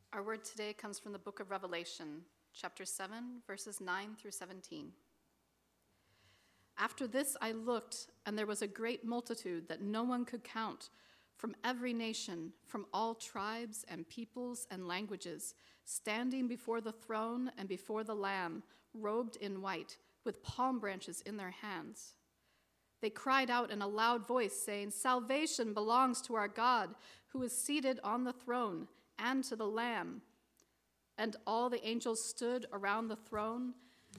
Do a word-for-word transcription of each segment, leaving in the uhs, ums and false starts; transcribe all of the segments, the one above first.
Our word today comes from the book of Revelation, chapter seven, verses nine through seventeen. After this I looked, and there was a great multitude that no one could count, from every nation, from all tribes and peoples and languages, standing before the throne and before the Lamb, robed in white, with palm branches in their hands. They cried out in a loud voice, saying, "Salvation belongs to our God, who is seated on the throne, and to the Lamb." And all the angels stood around the throne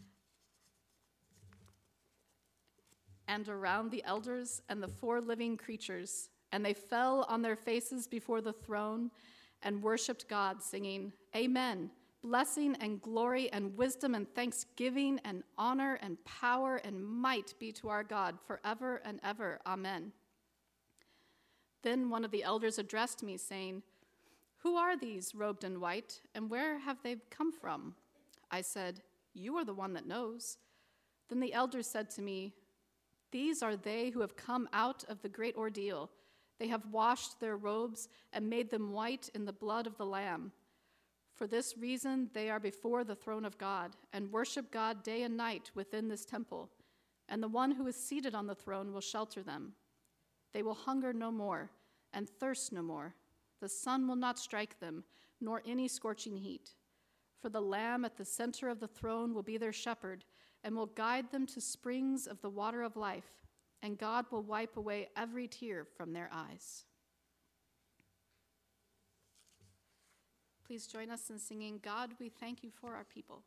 and around the elders and the four living creatures, and they fell on their faces before the throne and worshiped God, singing, "Amen. Blessing and glory and wisdom and thanksgiving and honor and power and might be to our God forever and ever. Amen." Then one of the elders addressed me, saying, "Who are these robed in white, and where have they come from?" I said, "You are the one that knows." Then the elders said to me, "These are they who have come out of the great ordeal. They have washed their robes and made them white in the blood of the Lamb. For this reason they are before the throne of God and worship God day and night within this temple, and the one who is seated on the throne will shelter them. They will hunger no more and thirst no more. The sun will not strike them, nor any scorching heat. For the Lamb at the center of the throne will be their shepherd and will guide them to springs of the water of life, and God will wipe away every tear from their eyes." Please join us in singing, "God, we thank you for our people."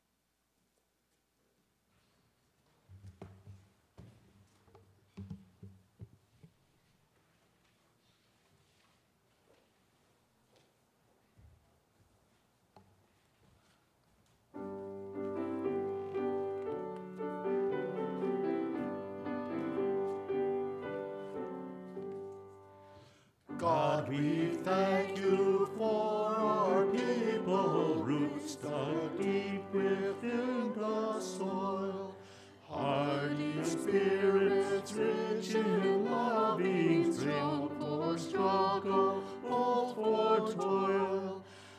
God, we thank you for our people, roots dug deep within the soil, hardy spirits rich in loving, strong for struggle, bold for toil,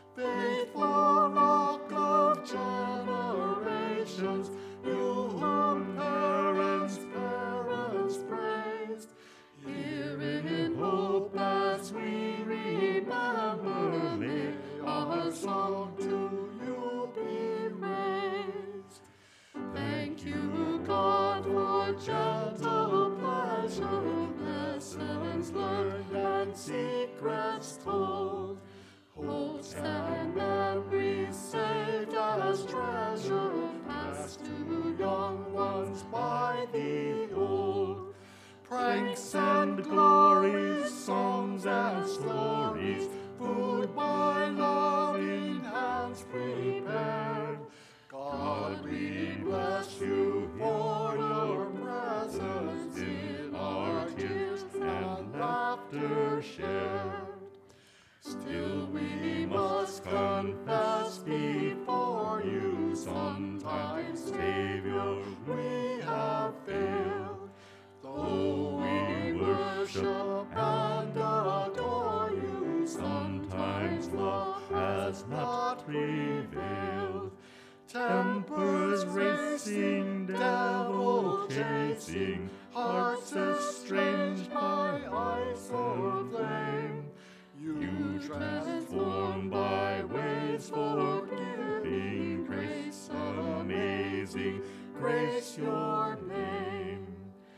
faithful rock of generations, you whom parents, parents praised, here in hope as we remember, may our song to you be raised. Thank you, God, for gentle pleasure, lessons learned and secrets told, hopes and memories saved as treasure, passed to young ones by the old. Pranks and glories, songs and stories, food by loving hands prepared. God, we bless you for your presence in our tears and laughter shared. Still we must confess before you, sometimes, Savior, we have failed. Though we worship and adore you, sometimes love has not prevailed. Tempers racing, devil chasing, hearts estranged by ice or flame, you transform by ways forgiving, grace amazing, grace your name.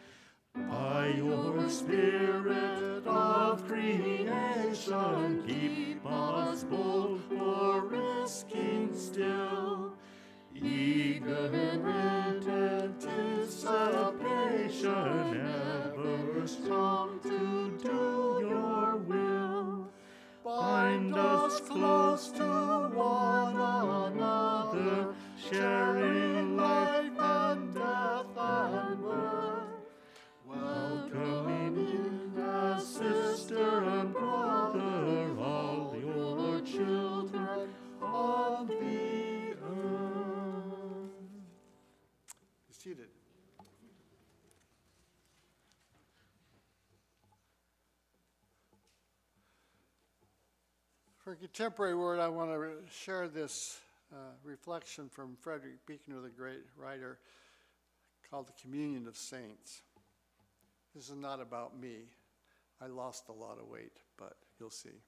By your spirit of creation, keep us bold for risking still, eager in anticipation, ever strong to do your will. Bind us close to one another, sharing life and death and birth, welcoming in as sister and brother all your children on the earth. Be seated. For a contemporary word, I want to re- share this uh, reflection from Frederick Buechner, the great writer, called The Communion of Saints. This is not about me. I lost a lot of weight, but you'll see.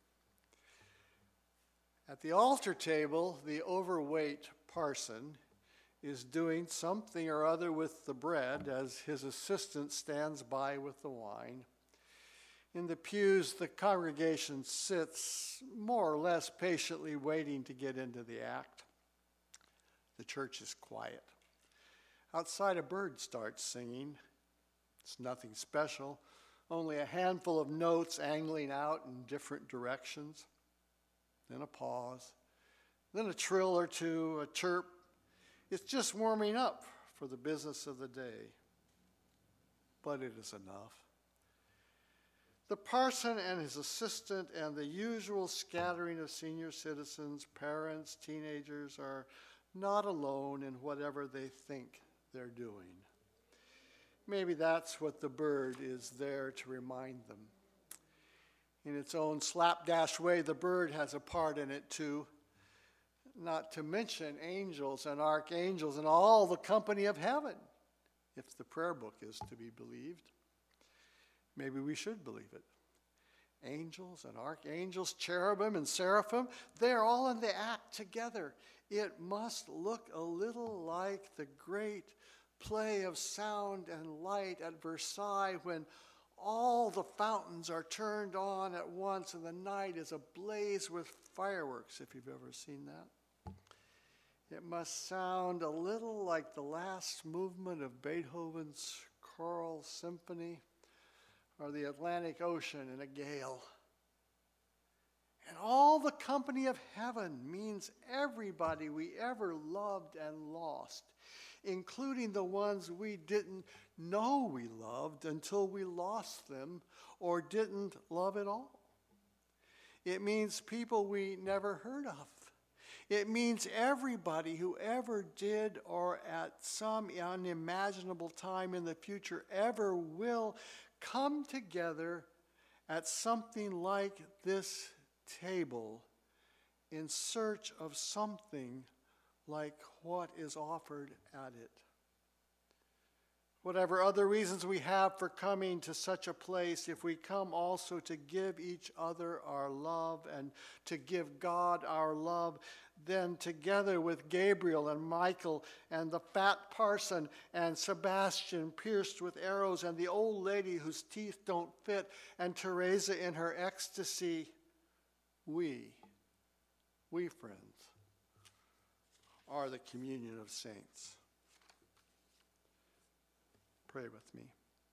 At the altar table, the overweight parson is doing something or other with the bread as his assistant stands by with the wine. In the pews, the congregation sits more or less patiently waiting to get into the act. The church is quiet. Outside, a bird starts singing. It's nothing special, only a handful of notes angling out in different directions. Then a pause, then a trill or two, a chirp. It's just warming up for the business of the day. But it is enough. The parson and his assistant and the usual scattering of senior citizens, parents, teenagers are not alone in whatever they think they're doing. Maybe that's what the bird is there to remind them. In its own slapdash way, the bird has a part in it too, not to mention angels and archangels and all the company of heaven, if the prayer book is to be believed. Maybe we should believe it. Angels and archangels, cherubim and seraphim, they're all in the act together. It must look a little like the great play of sound and light at Versailles when all the fountains are turned on at once and the night is ablaze with fireworks, if you've ever seen that. It must sound a little like the last movement of Beethoven's choral symphony, or the Atlantic Ocean in a gale. And all the company of heaven means everybody we ever loved and lost, including the ones we didn't know we loved until we lost them or didn't love at all. It means people we never heard of. It means everybody who ever did or at some unimaginable time in the future ever will come together at something like this table in search of something like what is offered at it. Whatever other reasons we have for coming to such a place, if we come also to give each other our love and to give God our love, then together with Gabriel and Michael and the fat parson and Sebastian pierced with arrows and the old lady whose teeth don't fit and Teresa in her ecstasy, we, we friends, are the communion of saints. Pray with me.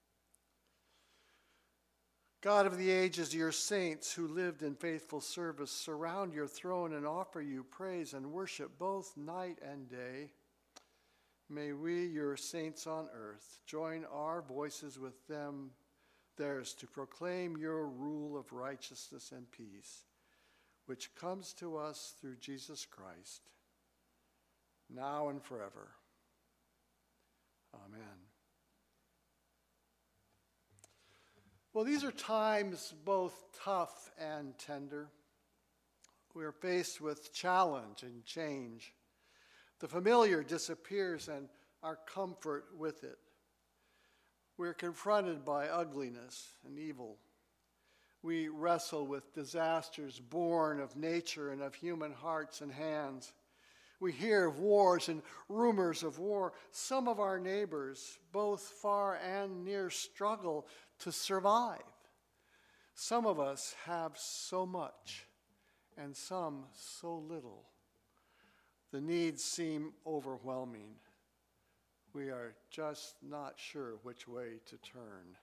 God of the ages, your saints who lived in faithful service surround your throne and offer you praise and worship both night and day. May we, your saints on earth, join our voices with them, theirs, to proclaim your rule of righteousness and peace, which comes to us through Jesus Christ, now and forever. Amen. Well, these are times both tough and tender. We are faced with challenge and change. The familiar disappears and our comfort with it. We're confronted by ugliness and evil. We wrestle with disasters born of nature and of human hearts and hands. We hear of wars and rumors of war. Some of our neighbors, both far and near, struggle to survive. Some of us have so much and some so little. The needs seem overwhelming. We are just not sure which way to turn.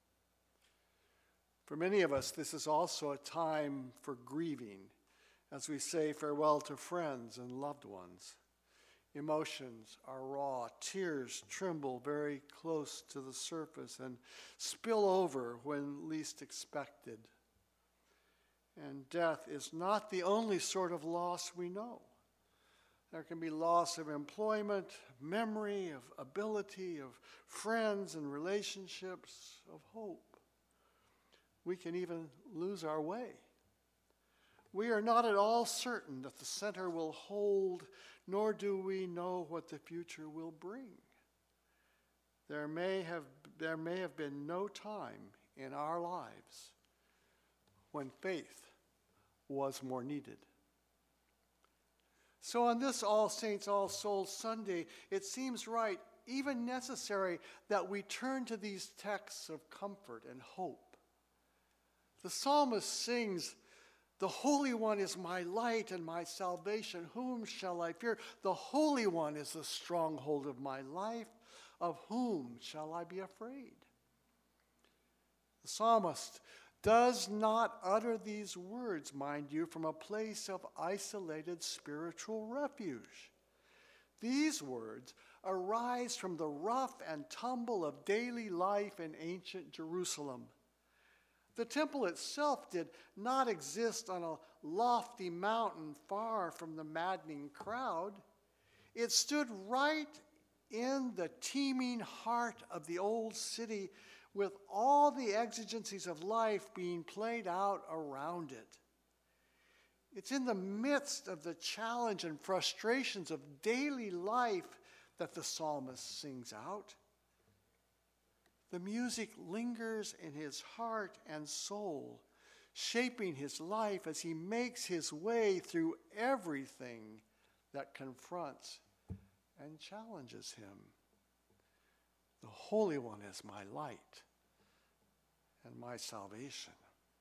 For many of us, this is also a time for grieving as we say farewell to friends and loved ones. Emotions are raw. Tears tremble very close to the surface and spill over when least expected. And death is not the only sort of loss we know. There can be loss of employment, of memory, of ability, of friends and relationships, of hope. We can even lose our way. We are not at all certain that the center will hold, nor do we know what the future will bring. There may have, there may have been no time in our lives when faith was more needed. So on this All Saints, All Souls Sunday, it seems right, even necessary, that we turn to these texts of comfort and hope. The psalmist sings, "The Holy One is my light and my salvation. Whom shall I fear? The Holy One is the stronghold of my life. Of whom shall I be afraid?" The psalmist does not utter these words, mind you, from a place of isolated spiritual refuge. These words arise from the rough and tumble of daily life in ancient Jerusalem. The temple itself did not exist on a lofty mountain far from the maddening crowd. It stood right in the teeming heart of the old city, with all the exigencies of life being played out around it. It's in the midst of the challenge and frustrations of daily life that the psalmist sings out. The music lingers in his heart and soul, shaping his life as he makes his way through everything that confronts and challenges him. The Holy One is my light and my salvation.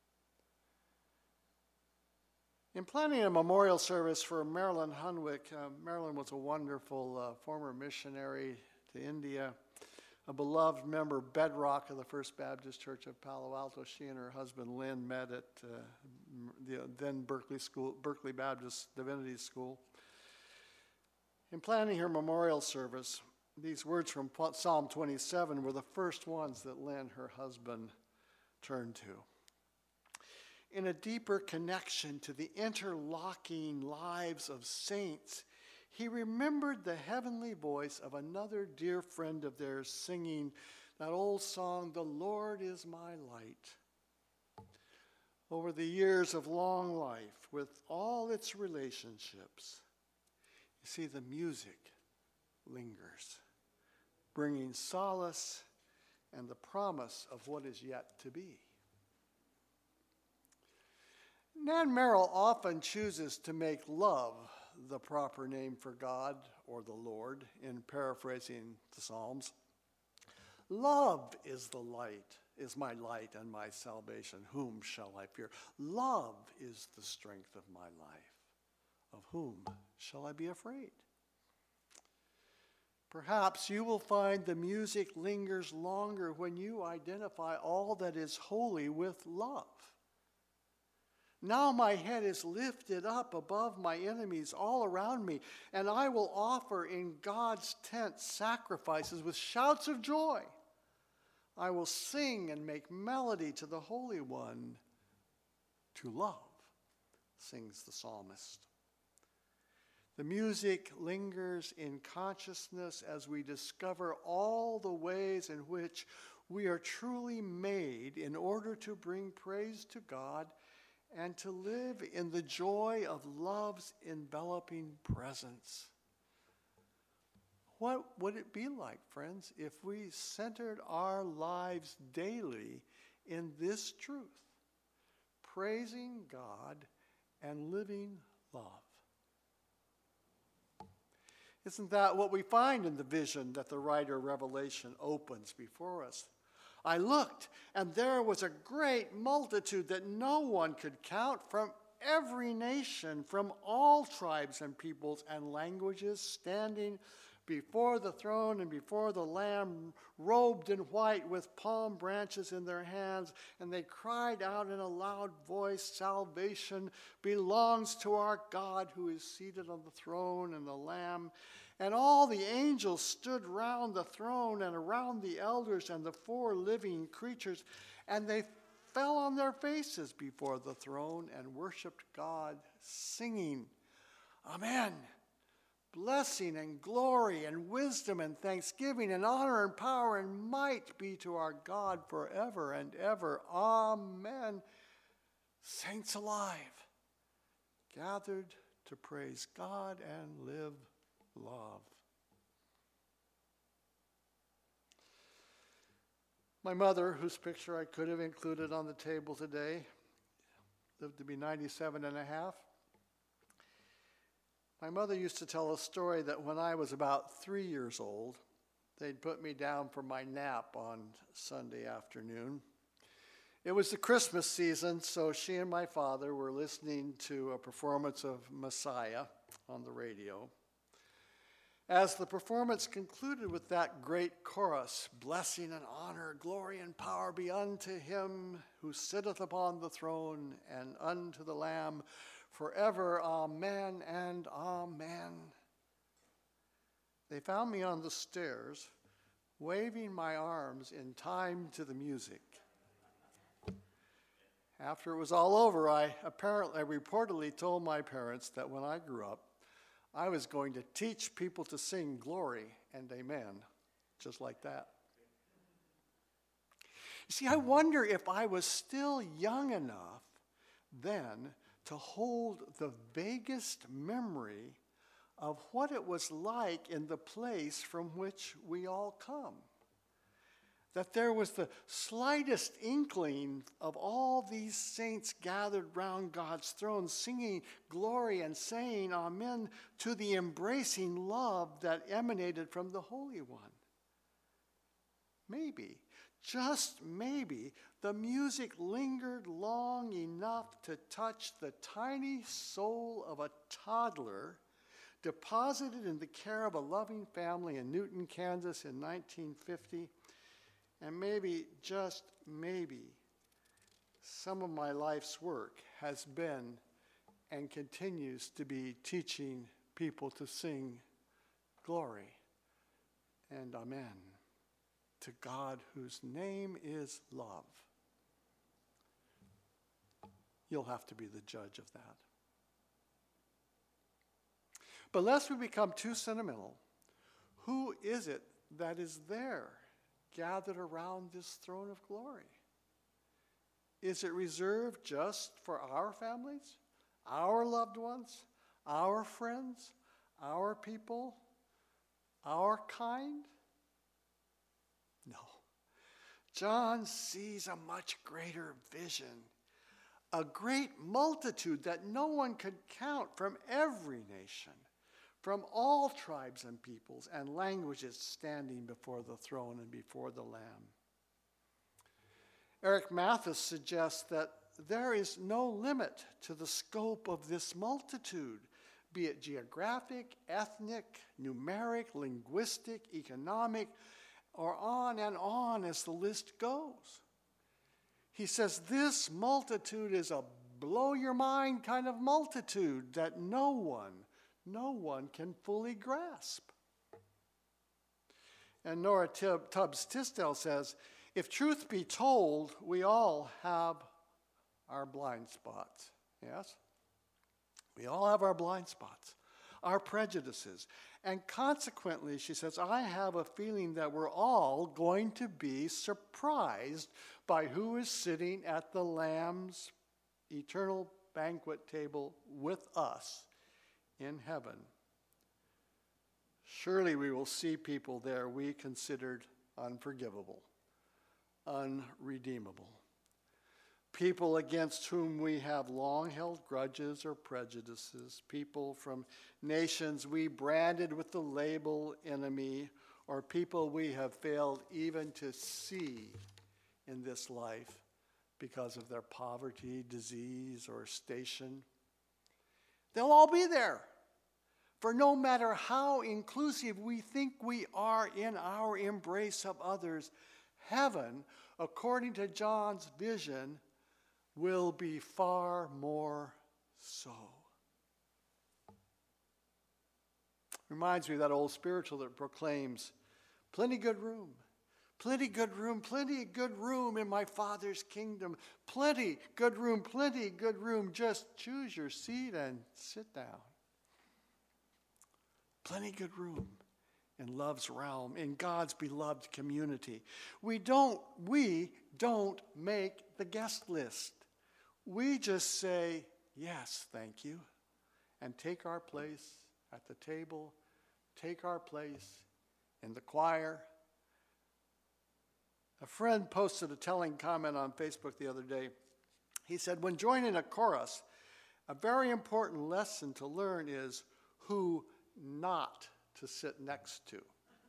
In planning a memorial service for Marilyn Hunwick, uh, Marilyn was a wonderful uh, former missionary to India, a beloved member, bedrock of the First Baptist Church of Palo Alto. She and her husband Lynn met at uh, the then Berkeley School, Berkeley Baptist Divinity School. In planning her memorial service, these words from Psalm twenty-seven were the first ones that Lynn, her husband, turned to. In a deeper connection to the interlocking lives of saints, he remembered the heavenly voice of another dear friend of theirs singing that old song, "The Lord is my light." Over the years of long life, with all its relationships, you see, the music lingers, bringing solace and the promise of what is yet to be. Nan Merrill often chooses to make love the proper name for God or the Lord, in paraphrasing the Psalms. Love is the light, is my light and my salvation. Whom shall I fear? Love is the strength of my life. Of whom shall I be afraid? Perhaps you will find the music lingers longer when you identify all that is holy with love. Now my head is lifted up above my enemies all around me, and I will offer in God's tent sacrifices with shouts of joy. I will sing and make melody to the Holy One. To love, sings the psalmist. The music lingers in consciousness as we discover all the ways in which we are truly made in order to bring praise to God and to live in the joy of love's enveloping presence. What would it be like, friends, if we centered our lives daily in this truth, praising God and living love? Isn't that what we find in the vision that the writer of Revelation opens before us? I looked, and there was a great multitude that no one could count, from every nation, from all tribes and peoples and languages, standing before the throne and before the Lamb, robed in white with palm branches in their hands. And they cried out in a loud voice, "Salvation belongs to our God who is seated on the throne and the Lamb." And all the angels stood round the throne and around the elders and the four living creatures, and they fell on their faces before the throne and worshiped God, singing, "Amen. Blessing and glory and wisdom and thanksgiving and honor and power and might be to our God forever and ever. Amen." Saints alive, gathered to praise God and live love. My mother, whose picture I could have included on the table today, lived to be ninety-seven and a half. My mother used to tell a story that when I was about three years old, they'd put me down for my nap on Sunday afternoon. It was the Christmas season, so she and my father were listening to a performance of Messiah on the radio. As the performance concluded with that great chorus, "Blessing and honor, glory and power be unto him who sitteth upon the throne and unto the Lamb forever, amen and amen," they found me on the stairs, waving my arms in time to the music. After it was all over, I apparently, I reportedly told my parents that when I grew up, I was going to teach people to sing glory and amen, just like that. You see, I wonder if I was still young enough then to hold the vaguest memory of what it was like in the place from which we all come. That there was the slightest inkling of all these saints gathered round God's throne, singing glory and saying amen to the embracing love that emanated from the Holy One. Maybe, just maybe, the music lingered long enough to touch the tiny soul of a toddler deposited in the care of a loving family in Newton, Kansas in nineteen fifty. And maybe, just maybe, some of my life's work has been and continues to be teaching people to sing glory and amen to God whose name is love. You'll have to be the judge of that. But lest we become too sentimental, who is it that is there, gathered around this throne of glory? Is it reserved just for our families, our loved ones, our friends, our people, our kind? No. John sees a much greater vision, a great multitude that no one could count from every nation, from all tribes and peoples and languages standing before the throne and before the Lamb. Eric Mathis suggests that there is no limit to the scope of this multitude, be it geographic, ethnic, numeric, linguistic, economic, or on and on as the list goes. He says this multitude is a blow-your-mind kind of multitude that no one No one can fully grasp. And Nora Tubbs Tisdale says, if truth be told, we all have our blind spots. Yes? We all have our blind spots, our prejudices. And consequently, she says, I have a feeling that we're all going to be surprised by who is sitting at the Lamb's eternal banquet table with us in heaven. Surely we will see people there we considered unforgivable, unredeemable. People against whom we have long held grudges or prejudices. People from nations we branded with the label enemy, or people we have failed even to see in this life because of their poverty, disease, or station. They'll all be there. For no matter how inclusive we think we are in our embrace of others, heaven, according to John's vision, will be far more so. Reminds me of that old spiritual that proclaims, plenty good room, plenty good room, plenty good room in my Father's kingdom. Plenty good room, plenty good room. Just choose your seat and sit down. Plenty good room in love's realm, in God's beloved community. We don't, we don't make the guest list. We just say, yes, thank you, and take our place at the table, take our place in the choir. A friend posted a telling comment on Facebook the other day. He said, when joining a chorus, a very important lesson to learn is who not to sit next to.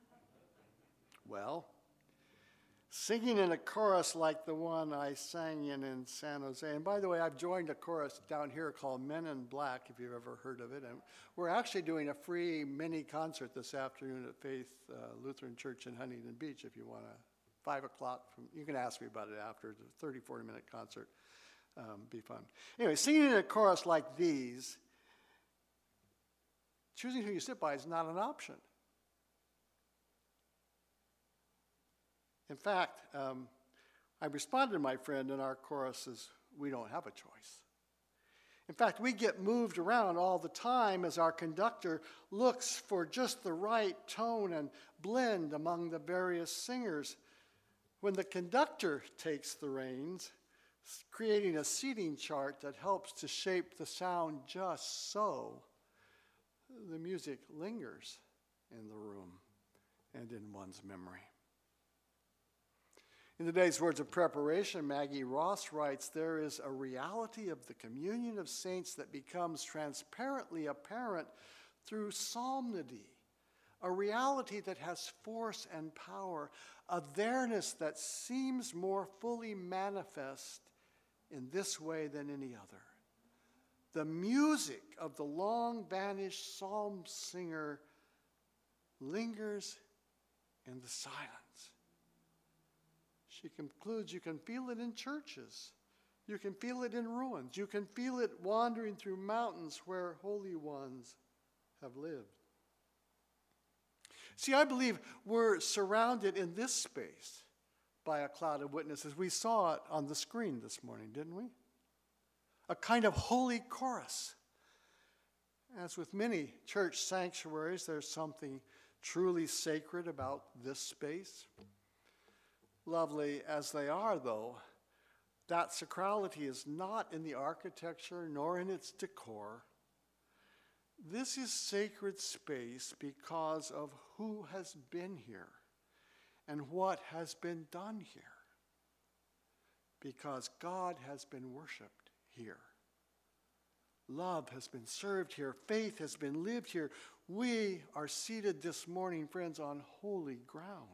Well, singing in a chorus like the one I sang in in San Jose, and by the way, I've joined a chorus down here called Men in Black, if you've ever heard of it, and we're actually doing a free mini concert this afternoon at Faith uh, Lutheran Church in Huntington Beach, if you want to, five o'clock, from, you can ask me about it after, it's a thirty, forty minute concert, um, be fun. Anyway, singing in a chorus like these, choosing who you sit by is not an option. In fact, um, I responded to my friend in our choruses, we don't have a choice. In fact, we get moved around all the time as our conductor looks for just the right tone and blend among the various singers. When the conductor takes the reins, creating a seating chart that helps to shape the sound just so, the music lingers in the room and in one's memory. In today's words of preparation, Maggie Ross writes, there is a reality of the communion of saints that becomes transparently apparent through psalmody, a reality that has force and power, a there-ness that seems more fully manifest in this way than any other. The music of the long-vanished psalm singer lingers in the silence. She concludes, you can feel it in churches. You can feel it in ruins. You can feel it wandering through mountains where holy ones have lived. See, I believe we're surrounded in this space by a cloud of witnesses. We saw it on the screen this morning, didn't we? A kind of holy chorus. As with many church sanctuaries, there's something truly sacred about this space. Lovely as they are, though, that sacrality is not in the architecture nor in its decor. This is sacred space because of who has been here and what has been done here. Because God has been worshiped here. Love has been served here. Faith has been lived here. We are seated this morning, friends, on holy ground.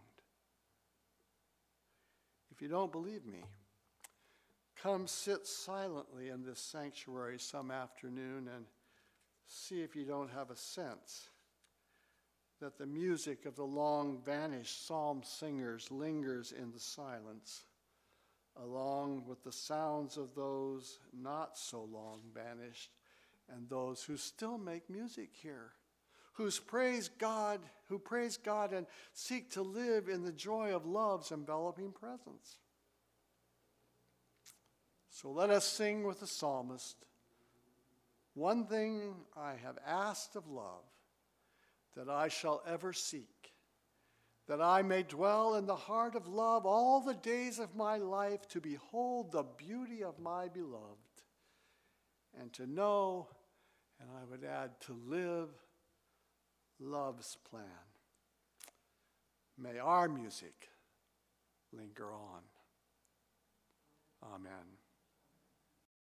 If you don't believe me, come sit silently in this sanctuary some afternoon and see if you don't have a sense that the music of the long-vanished psalm singers lingers in the silence, along with the sounds of those not so long vanished and those who still make music here, whose praise God, who praise God and seek to live in the joy of love's enveloping presence. So let us sing with the psalmist, one thing I have asked of love, that I shall ever seek, that I may dwell in the heart of love all the days of my life, to behold the beauty of my beloved, and to know, and I would add, to live love's plan. May our music linger on. Amen.